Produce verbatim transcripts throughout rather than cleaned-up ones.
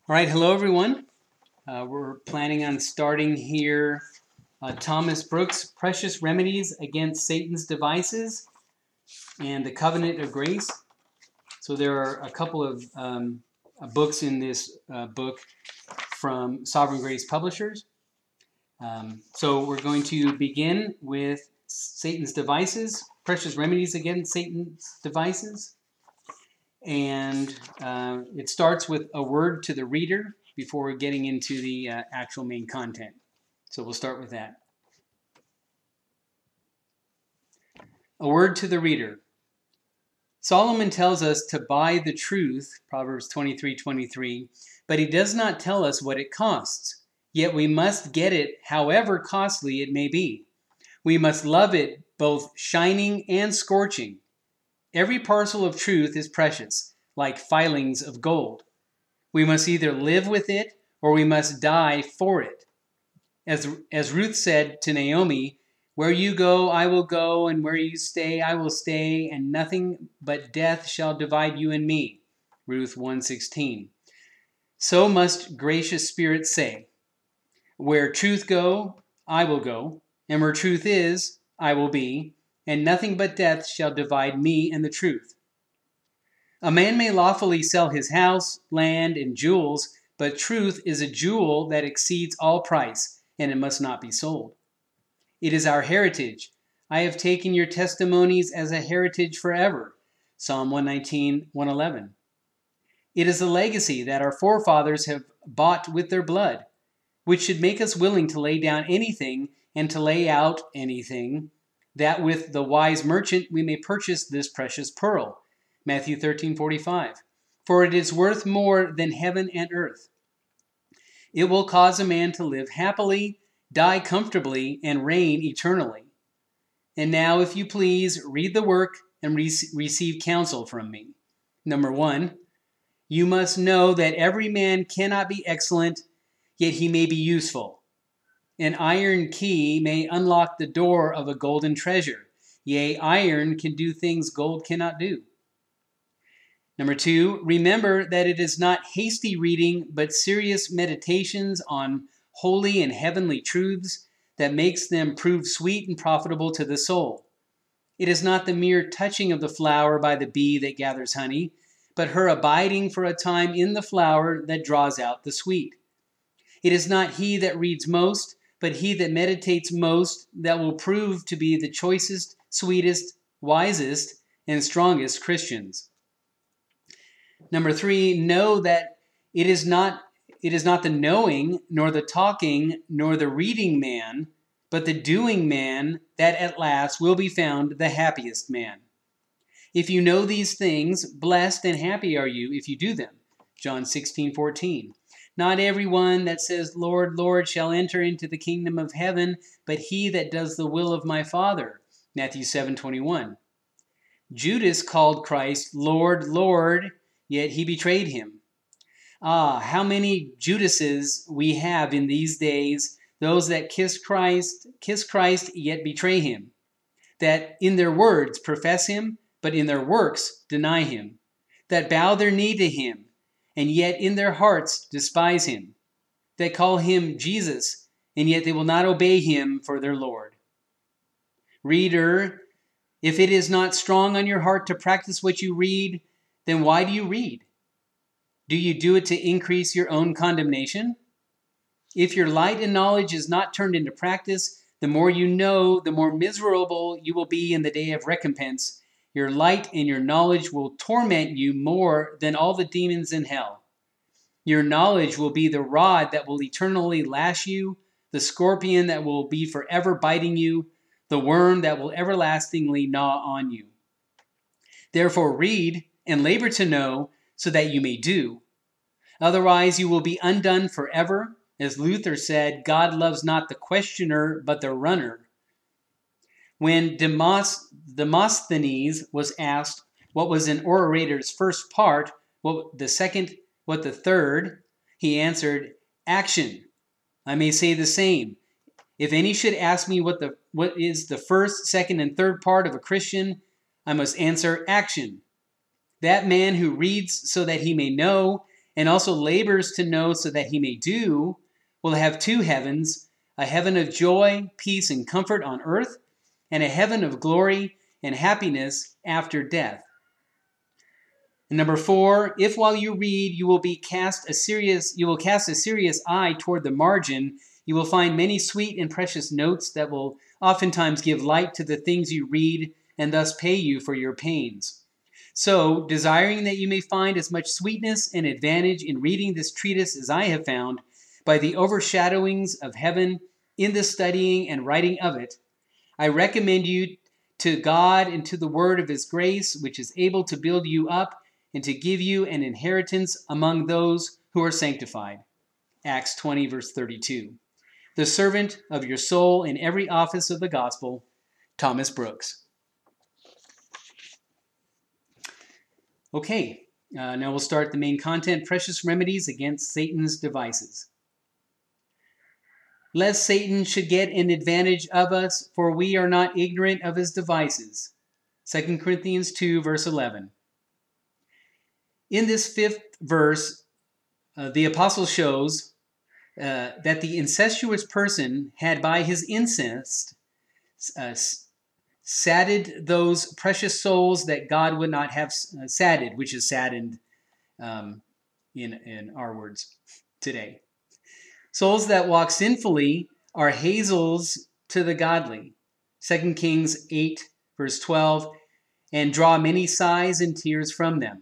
All right, hello everyone. Uh, we're planning on starting here uh, Thomas Brooks' Precious Remedies Against Satan's Devices and the Covenant of Grace. So there are a couple of um, uh, books in this uh, book from Sovereign Grace Publishers. Um, so we're going to begin with Satan's Devices, Precious Remedies Against Satan's Devices. And uh, it starts with a word to the reader before getting into the uh, actual main content. So we'll start with that. A word to the reader. Solomon tells us to buy the truth, Proverbs twenty-three twenty-three, but he does not tell us what it costs. Yet we must get it however costly it may be. We must love it both shining and scorching. Every parcel of truth is precious, like filings of gold. We must either live with it or we must die for it. As, as Ruth said to Naomi, "Where you go, I will go, and where you stay, I will stay, and nothing but death shall divide you and me." Ruth one sixteen. So must gracious spirits say, "Where truth go, I will go, and where truth is, I will be, and nothing but death shall divide me and the truth." A man may lawfully sell his house, land, and jewels, but truth is a jewel that exceeds all price, and it must not be sold. It is our heritage. "I have taken your testimonies as a heritage forever." Psalm one nineteen, one eleven. It is a legacy that our forefathers have bought with their blood, which should make us willing to lay down anything and to lay out anything, that with the wise merchant we may purchase this precious pearl. Matthew thirteen forty-five. For it is worth more than heaven and earth. It will cause a man to live happily, die comfortably, and reign eternally. And now, if you please, read the work and re- receive counsel from me. Number one, you must know that every man cannot be excellent, yet he may be useful. An iron key may unlock the door of a golden treasure. Yea, iron can do things gold cannot do. Number two, remember that it is not hasty reading, but serious meditations on holy and heavenly truths that makes them prove sweet and profitable to the soul. It is not the mere touching of the flower by the bee that gathers honey, but her abiding for a time in the flower that draws out the sweet. It is not he that reads most, but he that meditates most that will prove to be the choicest, sweetest, wisest, and strongest Christians. Number three, know that it is not it is not the knowing, nor the talking, nor the reading man, but the doing man that at last will be found the happiest man. If you know these things, blessed and happy are you if you do them. John sixteen fourteen. Not everyone that says, "Lord, Lord," shall enter into the kingdom of heaven, but he that does the will of my Father. Matthew seven twenty-one. Judas called Christ Lord, Lord, yet he betrayed him. Ah, how many Judases we have in these days, those that kiss Christ, kiss Christ, yet betray him, that in their words profess him, but in their works deny him, that bow their knee to him, and yet in their hearts despise him, that call him Jesus, and yet they will not obey him for their Lord. Reader, if it is not strong on your heart to practice what you read, then why do you read? Do you do it to increase your own condemnation? If your light and knowledge is not turned into practice, the more you know, the more miserable you will be in the day of recompense. Your light and your knowledge will torment you more than all the demons in hell. Your knowledge will be the rod that will eternally lash you, the scorpion that will be forever biting you, the worm that will everlastingly gnaw on you. Therefore read and labor to know, so that you may do. Otherwise you will be undone forever. As Luther said, God loves not the questioner, but the runner. When Demos, Demosthenes was asked what was an orator's first part, what the second, what the third, he answered, action. I may say the same. If any should ask me what the what is the first, second, and third part of a Christian, I must answer action. That man who reads so that he may know, and also labors to know so that he may do, will have two heavens, a heaven of joy, peace, and comfort on earth, and a heaven of glory and happiness after death. And number four, if while you read you will be cast a serious, you will cast a serious eye toward the margin, you will find many sweet and precious notes that will oftentimes give light to the things you read and thus pay you for your pains. So, desiring that you may find as much sweetness and advantage in reading this treatise as I have found, by the overshadowings of heaven in the studying and writing of it, I recommend you to God and to the word of his grace, which is able to build you up and to give you an inheritance among those who are sanctified. Acts twenty, verse thirty-two. The servant of your soul in every office of the gospel, Thomas Brooks. Okay, uh, now we'll start the main content, Precious Remedies Against Satan's Devices. Lest Satan should get an advantage of us, for we are not ignorant of his devices. Second Corinthians two, verse eleven. In this fifth verse, uh, the apostle shows uh, that the incestuous person had by his incest uh, sadded those precious souls that God would not have uh, sadded, which is saddened um, in, in our words today. Souls that walk sinfully are hazels to the godly. Second Kings eight, verse twelve, and draw many sighs and tears from them.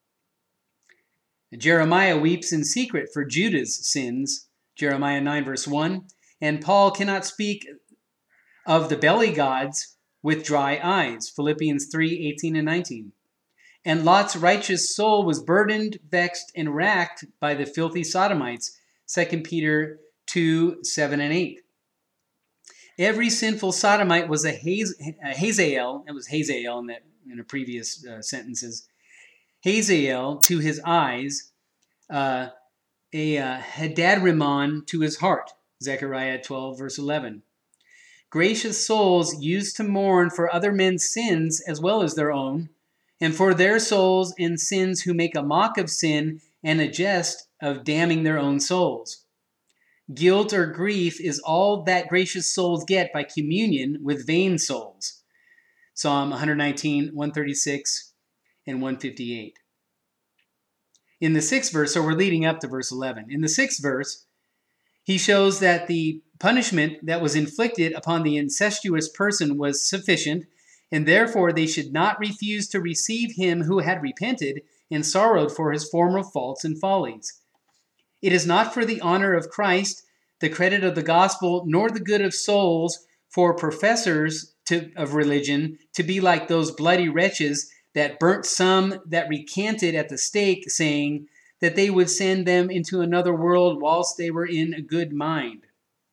Jeremiah weeps in secret for Judah's sins. Jeremiah nine, verse one. And Paul cannot speak of the belly gods with dry eyes. Philippians three, eighteen and nineteen. And Lot's righteous soul was burdened, vexed, and racked by the filthy sodomites. Second Peter two, seven and eight. Every sinful sodomite was a, Haz- a Hazael. It was Hazael in, that, in the previous uh, sentences. Hazael to his eyes, uh, a uh, Hadadrimmon to his heart. Zechariah twelve, verse eleven. Gracious souls used to mourn for other men's sins as well as their own, and for their souls and sins who make a mock of sin and a jest of damning their own souls. Guilt or grief is all that gracious souls get by communion with vain souls. Psalm one nineteen, one thirty-six, and one fifty-eight. In the sixth verse, so we're leading up to verse eleven. In the sixth verse, he shows that the punishment that was inflicted upon the incestuous person was sufficient, and therefore they should not refuse to receive him who had repented and sorrowed for his former faults and follies. It is not for the honor of Christ, the credit of the gospel, nor the good of souls for professors to, of religion to be like those bloody wretches that burnt some that recanted at the stake, saying that they would send them into another world whilst they were in a good mind.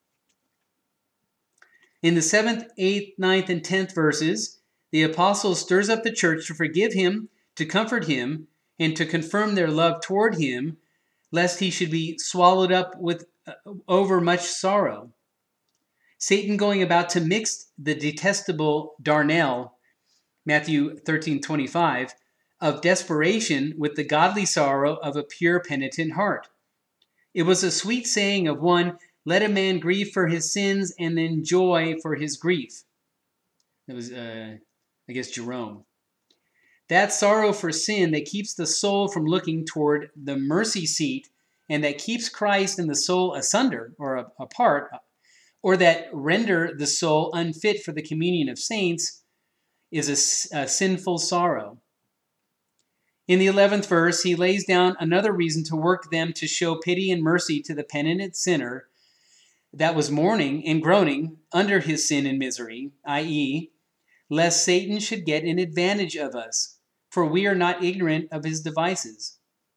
In the seventh, eighth, ninth, and tenth verses, the apostle stirs up the church to forgive him, to comfort him, and to confirm their love toward him, lest he should be swallowed up with uh, over much sorrow. Satan going about to mix the detestable darnel, Matthew thirteen twenty-five, of desperation with the godly sorrow of a pure penitent heart. It was a sweet saying of one, let a man grieve for his sins and then joy for his grief. That was, uh, I guess, Jerome. That sorrow for sin that keeps the soul from looking toward the mercy seat and that keeps Christ and the soul asunder or apart, or that render the soul unfit for the communion of saints, is a, a sinful sorrow. In the eleventh verse, he lays down another reason to work them to show pity and mercy to the penitent sinner that was mourning and groaning under his sin and misery, that is, lest Satan should get an advantage of us, for we are not ignorant of his devices.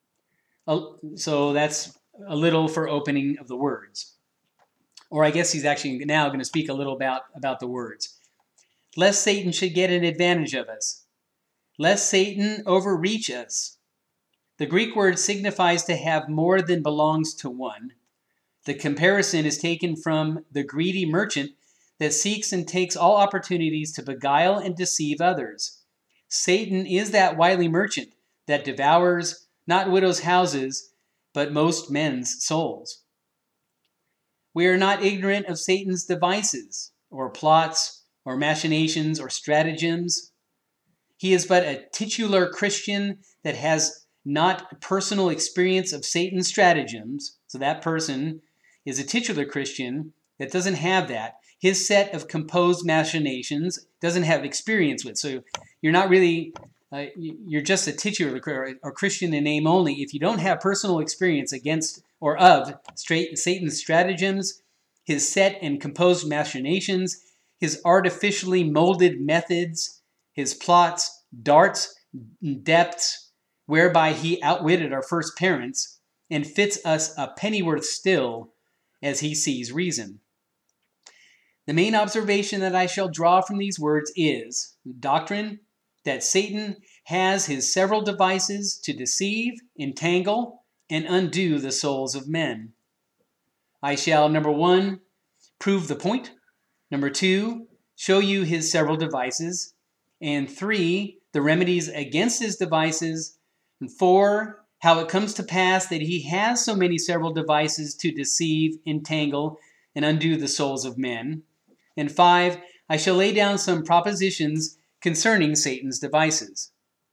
So that's a little for opening of the words. Or I guess he's actually now going to speak a little about, about the words. Lest Satan should get an advantage of us. Lest Satan overreach us. The Greek word signifies to have more than belongs to one. The comparison is taken from the greedy merchant that seeks and takes all opportunities to beguile and deceive others. Satan is that wily merchant that devours not widows' houses, but most men's souls. We are not ignorant of Satan's devices, or plots, or machinations, or stratagems. He is but a titular Christian that has not personal experience of Satan's stratagems. So that person is a titular Christian that doesn't have that. His set of composed machinations doesn't have experience with. So you're not really, uh, you're just a titular or Christian in name only if you don't have personal experience against or of straight Satan's stratagems, his set and composed machinations, his artificially molded methods, his plots, darts, depths, whereby he outwitted our first parents and fits us a pennyworth still as he sees reason. The main observation that I shall draw from these words is the doctrine that Satan has his several devices to deceive, entangle, and undo the souls of men. I shall, number one, prove the point. Number two, show you his several devices. And three, the remedies against his devices. And four, how it comes to pass that he has so many several devices to deceive, entangle, and undo the souls of men. And five, I shall lay down some propositions concerning Satan's devices.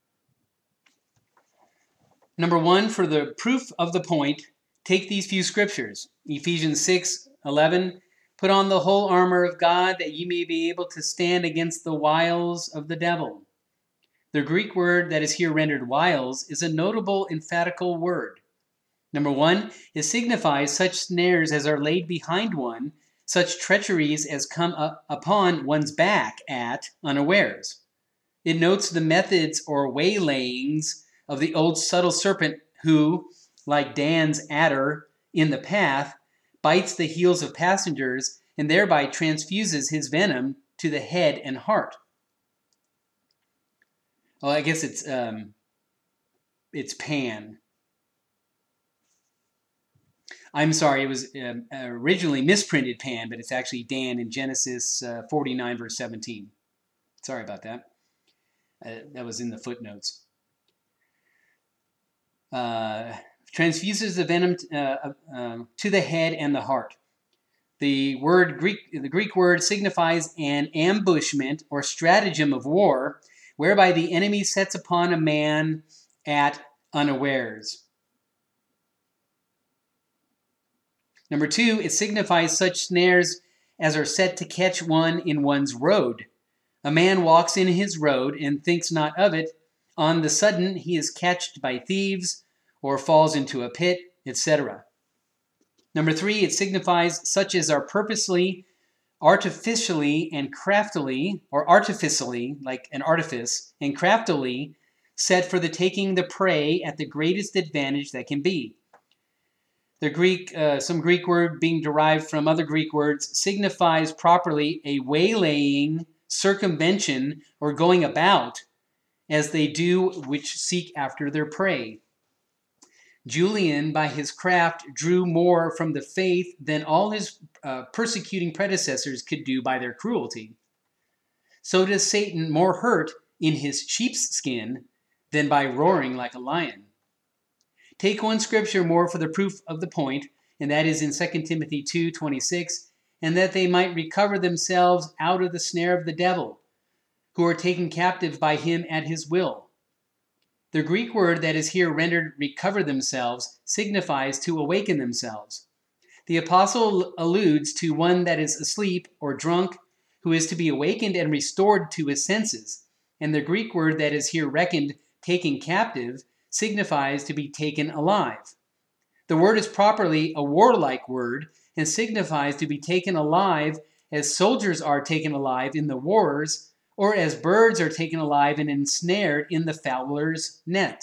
Number one, for the proof of the point, take these few scriptures. Ephesians six eleven, put on the whole armor of God that ye may be able to stand against the wiles of the devil. The Greek word that is here rendered wiles is a notable emphatical word. Number one, it signifies such snares as are laid behind one, such treacheries as come up upon one's back at unawares. It notes the methods or waylayings of the old subtle serpent who, like Dan's adder in the path, bites the heels of passengers and thereby transfuses his venom to the head and heart. Well, I guess it's um, it's Pan. I'm sorry, it was um, originally misprinted Pan, but it's actually Dan in Genesis uh, forty-nine, verse seventeen. Sorry about that. Uh, that was in the footnotes. Uh, transfuses the venom uh, uh, to the head and the heart. The word Greek, the Greek word signifies an ambushment or stratagem of war, whereby the enemy sets upon a man at unawares. Number two, it signifies such snares as are set to catch one in one's road. A man walks in his road and thinks not of it. On the sudden, he is catched by thieves or falls into a pit, et cetera. Number three, it signifies such as are purposely, artificially, and craftily, or artificially, like an artifice, and craftily set for the taking the prey at the greatest advantage that can be. The Greek, uh, some Greek word being derived from other Greek words signifies properly a waylaying, circumvention, or going about, as they do which seek after their prey. Julian, by his craft, drew more from the faith than all his uh, persecuting predecessors could do by their cruelty. So does Satan more hurt in his sheep's skin than by roaring like a lion. Take one scripture more for the proof of the point, and that is in Second Timothy two twenty-six, and that they might recover themselves out of the snare of the devil, who are taken captive by him at his will. The Greek word that is here rendered recover themselves signifies to awaken themselves. The apostle alludes to one that is asleep or drunk, who is to be awakened and restored to his senses, and the Greek word that is here reckoned taken captive signifies to be taken alive. The word is properly a warlike word and signifies to be taken alive as soldiers are taken alive in the wars, or as birds are taken alive and ensnared in the fowler's net.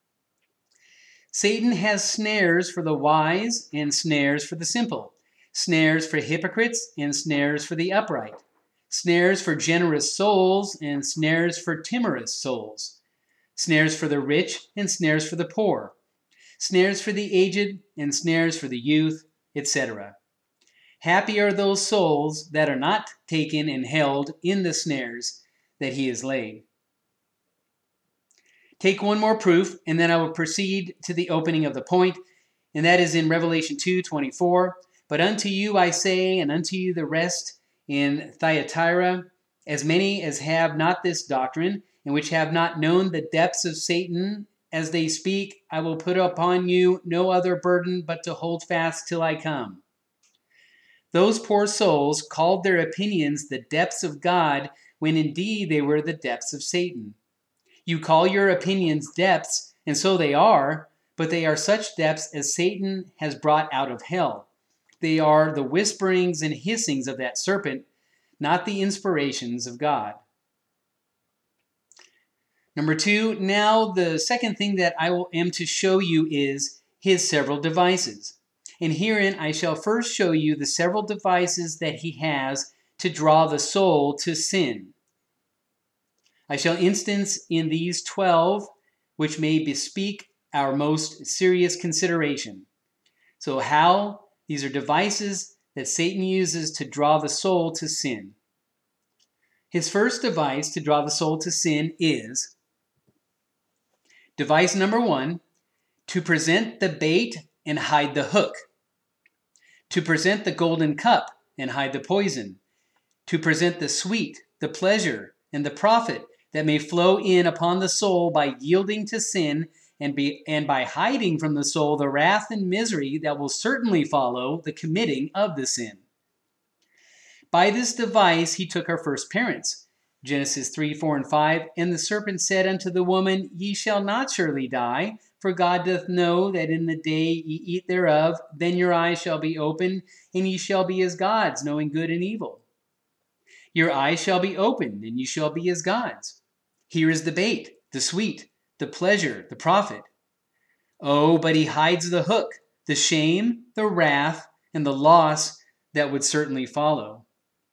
Satan has snares for the wise and snares for the simple, snares for hypocrites and snares for the upright, snares for generous souls and snares for timorous souls, snares for the rich and snares for the poor, snares for the aged and snares for the youth, et cetera. Happy are those souls that are not taken and held in the snares that he has laid. Take one more proof, and then I will proceed to the opening of the point. And that is in Revelation two twenty-four. But unto you I say, and unto you the rest in Thyatira, as many as have not this doctrine, and which have not known the depths of Satan, as they speak, I will put upon you no other burden but to hold fast till I come. Those poor souls called their opinions the depths of God, when indeed they were the depths of Satan. You call your opinions depths, and so they are, but they are such depths as Satan has brought out of hell. They are the whisperings and hissings of that serpent, not the inspirations of God. Number two, now the second thing that I will, am to show you is his several devices. And herein I shall first show you the several devices that he has to draw the soul to sin. I shall instance in these twelve, which may bespeak our most serious consideration. So how? These are devices that Satan uses to draw the soul to sin. His first device to draw the soul to sin is, device number one, to present the bait and hide the hook. To present the golden cup and hide the poison. To present the sweet, the pleasure, and the profit that may flow in upon the soul by yielding to sin, and, be, and by hiding from the soul the wrath and misery that will certainly follow the committing of the sin. By this device he took our first parents. Genesis three, four, and five. And the serpent said unto the woman, Ye shall not surely die, for God doth know that in the day ye eat thereof, then your eyes shall be opened, and ye shall be as gods, knowing good and evil. Your eyes shall be opened, and ye shall be as gods. Here is the bait, the sweet, the pleasure, the profit. Oh, but he hides the hook, the shame, the wrath, and the loss that would certainly follow.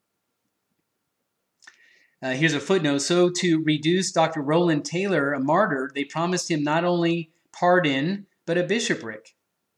Uh, here's a footnote. So to reduce Doctor Roland Taylor a martyr, they promised him not only pardon, but a bishopric.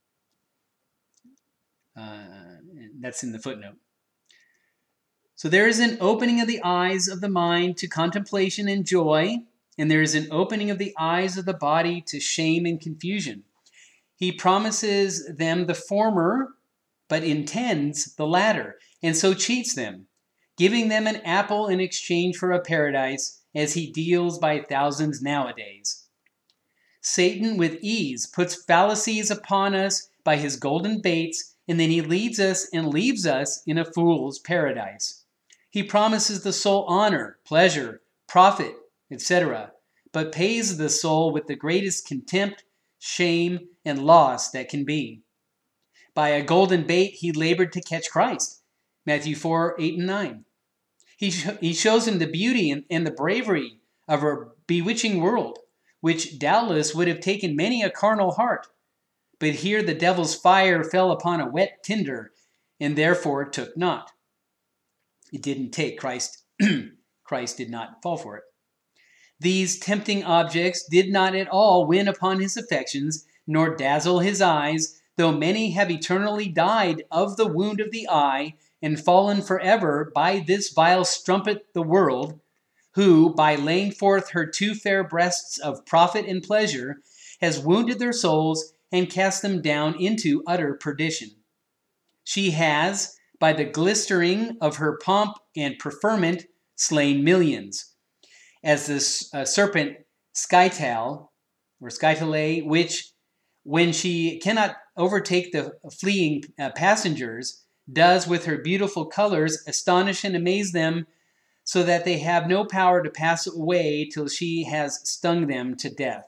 Uh, that's in the footnote. So there is an opening of the eyes of the mind to contemplation and joy, and there is an opening of the eyes of the body to shame and confusion. He promises them the former, but intends the latter, and so cheats them, giving them an apple in exchange for a paradise, as he deals by thousands nowadays. Satan with ease puts fallacies upon us by his golden baits, and then he leads us and leaves us in a fool's paradise. He promises the soul honor, pleasure, profit, et cetera, but pays the soul with the greatest contempt, shame, and loss that can be. By a golden bait he labored to catch Christ. Matthew four, eight, and nine. He, sh- he shows him the beauty and, and the bravery of a bewitching world, which doubtless would have taken many a carnal heart. But here the devil's fire fell upon a wet tinder, and therefore took not. It didn't take. Christ, Christ did not fall for it. These tempting objects did not at all win upon his affections, nor dazzle his eyes, though many have eternally died of the wound of the eye, and fallen forever by this vile strumpet the world, who, by laying forth her two fair breasts of profit and pleasure, has wounded their souls and cast them down into utter perdition. She has, by the glistering of her pomp and preferment, slain millions, as the uh, serpent Scytal, or Scytale, which, when she cannot overtake the fleeing uh, passengers, does with her beautiful colors astonish and amaze them, so that they have no power to pass away till she has stung them to death.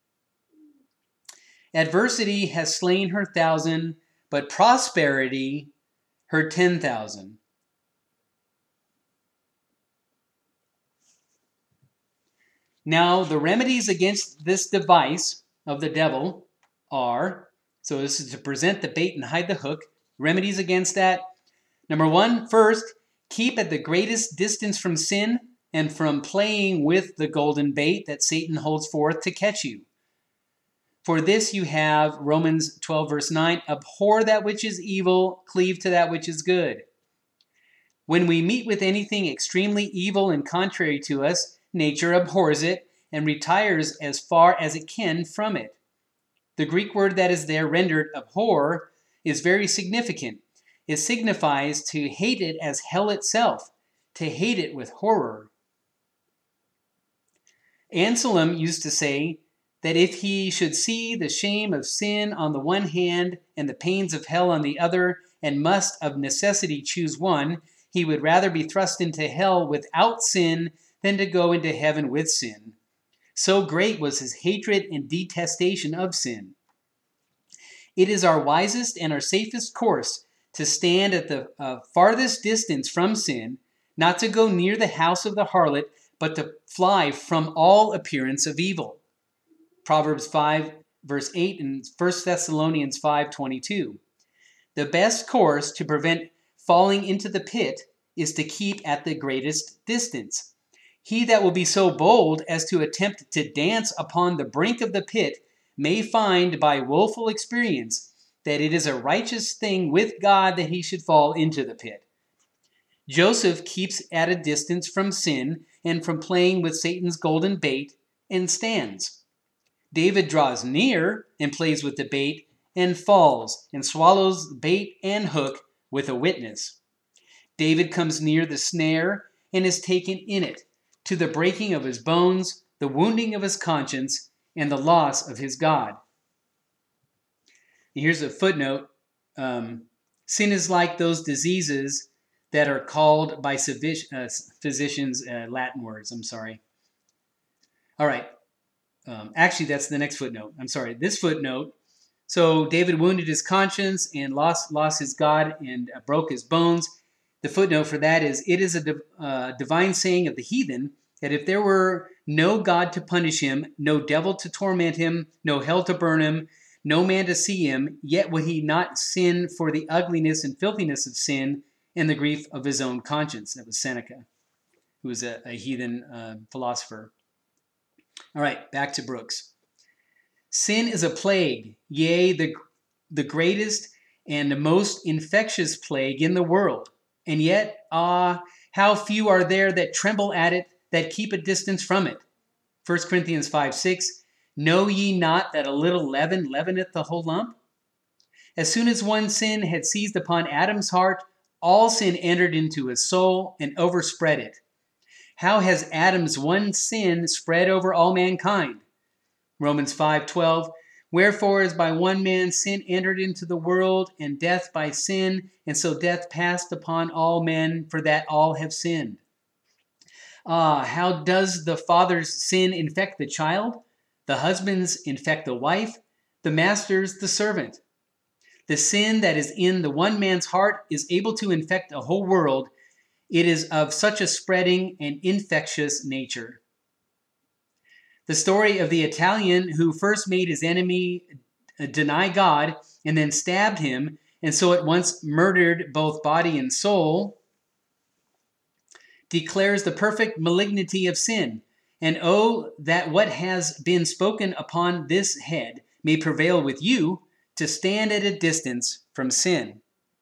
Adversity has slain her thousand, but prosperity her ten thousand. Now, the remedies against this device of the devil are, so this is to present the bait and hide the hook. Remedies against that. Number one, first, keep at the greatest distance from sin and from playing with the golden bait that Satan holds forth to catch you. For this you have Romans twelve, verse nine, abhor that which is evil, cleave to that which is good. When we meet with anything extremely evil and contrary to us, nature abhors it and retires as far as it can from it. The Greek word that is there rendered abhor is very significant. It signifies to hate it as hell itself, to hate it with horror. Anselm used to say that if he should see the shame of sin on the one hand and the pains of hell on the other, and must of necessity choose one, he would rather be thrust into hell without sin than to go into heaven with sin. So great was his hatred and detestation of sin. It is our wisest and our safest course to stand at the uh, farthest distance from sin, not to go near the house of the harlot, but to fly from all appearance of evil. Proverbs five, verse eight, and First Thessalonians five twenty-two. The best course to prevent falling into the pit is to keep at the greatest distance. He that will be so bold as to attempt to dance upon the brink of the pit may find by woeful experience that it is a righteous thing with God that he should fall into the pit. Joseph keeps at a distance from sin and from playing with Satan's golden bait and stands. David draws near and plays with the bait and falls and swallows bait and hook with a witness. David comes near the snare and is taken in it, to the breaking of his bones, the wounding of his conscience, and the loss of his God. Here's a footnote. Um, sin is like those diseases that are called by physicians, uh, Latin words, I'm sorry. All right. Um, actually, that's the next footnote. I'm sorry. This footnote. So David wounded his conscience and lost, lost his God and uh, broke his bones. The footnote for that is, it is a div- uh, divine saying of the heathen that if there were no God to punish him, no devil to torment him, no hell to burn him, no man to see him, yet would he not sin for the ugliness and filthiness of sin and the grief of his own conscience. That was Seneca, who was a, a heathen uh, philosopher. All right, back to Brooks. Sin is a plague, yea, the, the greatest and the most infectious plague in the world. And yet, ah, how few are there that tremble at it, that keep a distance from it. First Corinthians five six, know ye not that a little leaven leaveneth the whole lump? As soon as one sin had seized upon Adam's heart, all sin entered into his soul and overspread it. How has Adam's one sin spread over all mankind? Romans five twelve, wherefore as by one man sin entered into the world, and death by sin, and so death passed upon all men, for that all have sinned. Ah, how does the father's sin infect the child? The husband's infect the wife, the master's the servant. The sin that is in the one man's heart is able to infect a whole world. It is of such a spreading and infectious nature. The story of the Italian who first made his enemy deny God and then stabbed him, and so at once murdered both body and soul, declares the perfect malignity of sin. And oh, that what has been spoken upon this head may prevail with you, to stand at a distance from sin.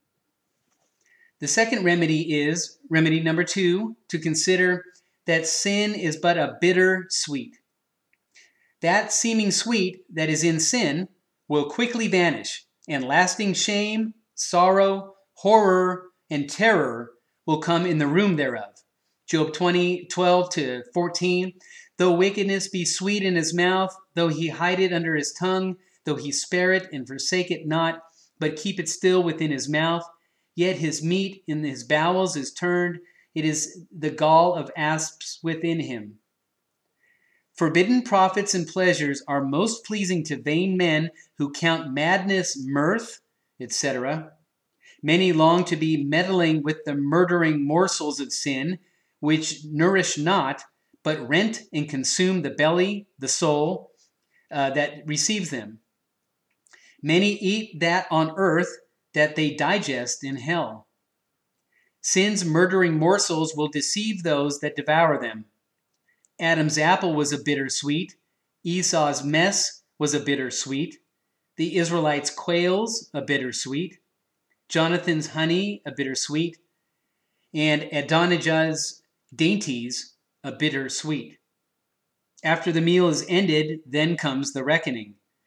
The second remedy is, remedy number two, to consider that sin is but a bitter sweet. That seeming sweet that is in sin will quickly vanish, and lasting shame, sorrow, horror, and terror will come in the room thereof. Job twenty, twelve to fourteen, though wickedness be sweet in his mouth, though he hide it under his tongue, though he spare it and forsake it not, but keep it still within his mouth, yet his meat in his bowels is turned, it is the gall of asps within him. Forbidden profits and pleasures are most pleasing to vain men who count madness mirth, et cetera. Many long to be meddling with the murdering morsels of sin, which nourish not, but rent and consume the belly, the soul, uh, that receives them. Many eat that on earth that they digest in hell. Sin's murdering morsels will deceive those that devour them. Adam's apple was a bitter sweet. Esau's mess was a bitter sweet. The Israelites' quails, a bitter sweet. Jonathan's honey, a bitter sweet. And Adonijah's dainties, a bitter sweet. After the meal is ended, then comes the reckoning.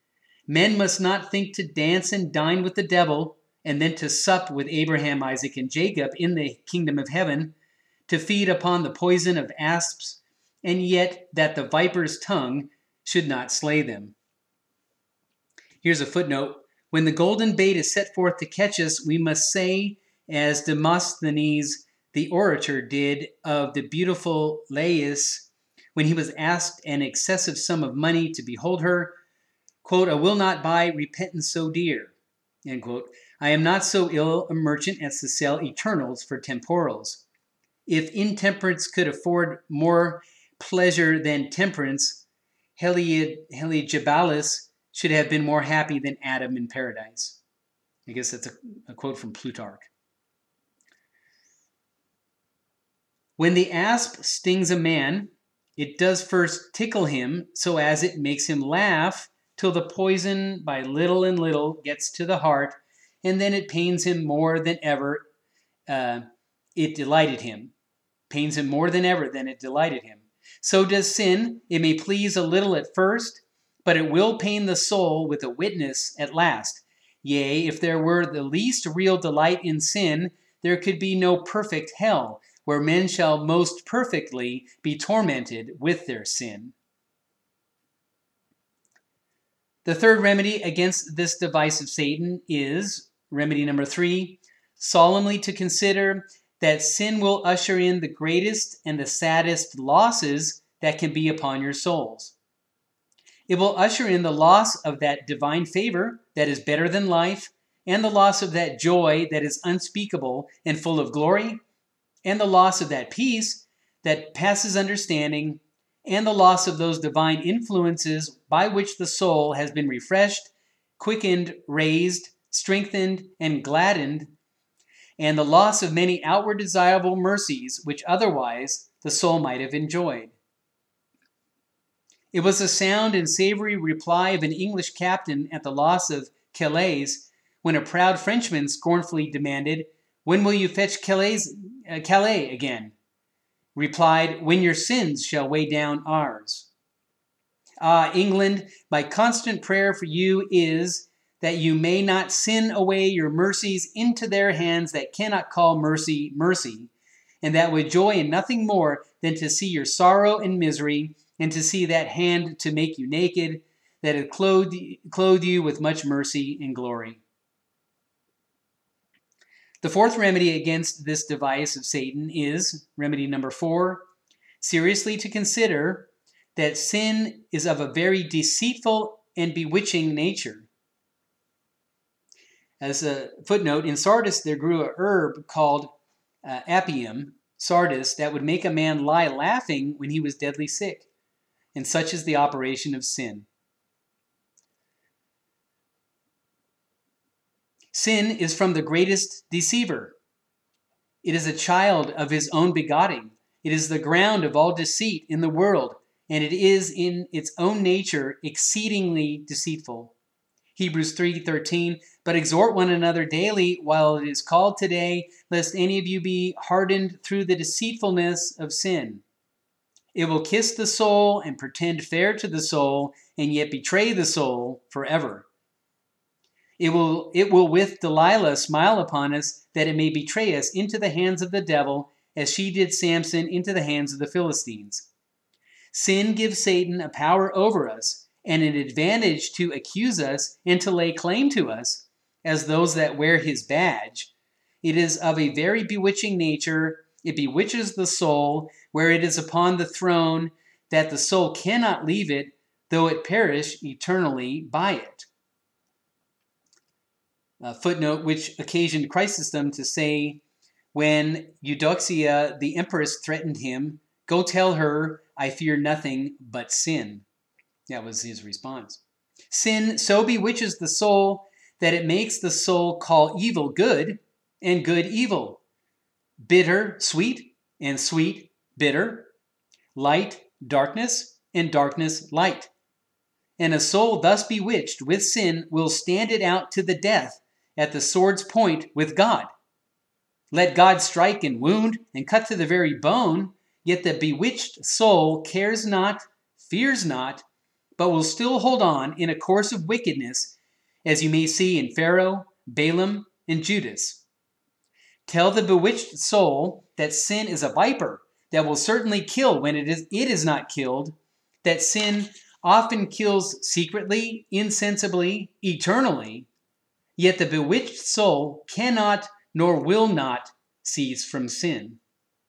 Men must not think to dance and dine with the devil, and then to sup with Abraham, Isaac, and Jacob in the kingdom of heaven, to feed upon the poison of asps, and yet that the viper's tongue should not slay them. Here's a footnote. When the golden bait is set forth to catch us, we must say, as Demosthenes the orator did of the beautiful Lais, when he was asked an excessive sum of money to behold her, quote, I will not buy repentance so dear, end quote. I am not so ill a merchant as to sell eternals for temporals. If intemperance could afford more pleasure than temperance, Heliogabalus should have been more happy than Adam in paradise. I guess that's a, a quote from Plutarch. When the asp stings a man, it does first tickle him so as it makes him laugh till the poison by little and little gets to the heart, and then it pains him more than ever uh, it delighted him. Pains him more than ever than it delighted him. So does sin. It may please a little at first, but it will pain the soul with a witness at last. Yea, if there were the least real delight in sin, there could be no perfect hell, where men shall most perfectly be tormented with their sin. The third remedy against this device of Satan is, remedy number three, solemnly to consider that sin will usher in the greatest and the saddest losses that can be upon your souls. It will usher in the loss of that divine favor that is better than life, and the loss of that joy that is unspeakable and full of glory, and the loss of that peace that passes understanding, and the loss of those divine influences by which the soul has been refreshed, quickened, raised, strengthened, and gladdened, and the loss of many outward desirable mercies which otherwise the soul might have enjoyed. It was the sound and savory reply of an English captain at the loss of Calais, when a proud Frenchman scornfully demanded, "When will you fetch Calais, uh, Calais again?" Replied, "When your sins shall weigh down ours." Ah, England, my constant prayer for you is that you may not sin away your mercies into their hands that cannot call mercy mercy, and that would joy in nothing more than to see your sorrow and misery, and to see that hand to make you naked, that it clothed, clothed you with much mercy and glory. The fourth remedy against this device of Satan is, remedy number four, seriously to consider that sin is of a very deceitful and bewitching nature. As a footnote, in Sardis there grew a herb called uh, apium, sardis, that would make a man lie laughing when he was deadly sick. And such is the operation of sin. Sin is from the greatest deceiver. It is a child of his own begetting. It is the ground of all deceit in the world, and it is in its own nature exceedingly deceitful. Hebrews three thirteen, but exhort one another daily while it is called today, lest any of you be hardened through the deceitfulness of sin. It will kiss the soul and pretend fair to the soul, and yet betray the soul forever. It will, it will with Delilah smile upon us, that it may betray us into the hands of the devil, as she did Samson into the hands of the Philistines. Sin gives Satan a power over us, and an advantage to accuse us and to lay claim to us, as those that wear his badge. It is of a very bewitching nature. It bewitches the soul, where it is upon the throne, that the soul cannot leave it, though it perish eternally by it. A footnote which occasioned Chrysostom to say, when Eudoxia the empress threatened him, "Go tell her, I fear nothing but sin." That was his response. Sin so bewitches the soul that it makes the soul call evil good and good evil, bitter sweet and sweet bitter, light darkness and darkness light. And a soul thus bewitched with sin will stand it out to the death at the sword's point with God. Let God strike and wound and cut to the very bone, yet the bewitched soul cares not, fears not, but will still hold on in a course of wickedness, as you may see in Pharaoh, Balaam, and Judas. Tell the bewitched soul that sin is a viper that will certainly kill when it is, it is not killed, that sin often kills secretly, insensibly, eternally, yet the bewitched soul cannot nor will not cease from sin.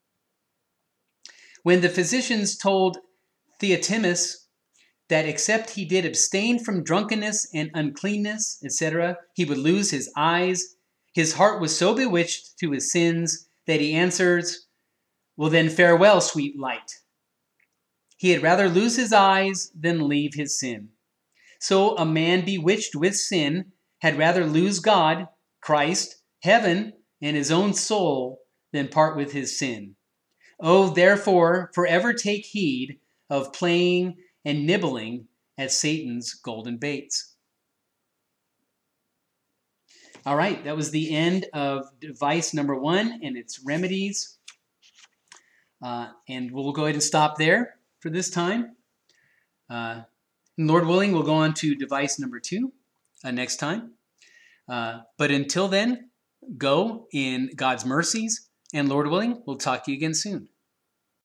When the physicians told Theotimus that except he did abstain from drunkenness and uncleanness, et cetera, he would lose his eyes, his heart was so bewitched to his sins that he answers, "Well then, farewell, sweet light." He had rather lose his eyes than leave his sin. So a man bewitched with sin had rather lose God, Christ, heaven, and his own soul than part with his sin. Oh, therefore, forever take heed of playing and nibbling at Satan's golden baits. All right, that was the end of device number one and its remedies. Uh, and we'll go ahead and stop there for this time. Uh, Lord willing, we'll go on to device number two uh, next time. Uh, but until then, go in God's mercies, and Lord willing, we'll talk to you again soon.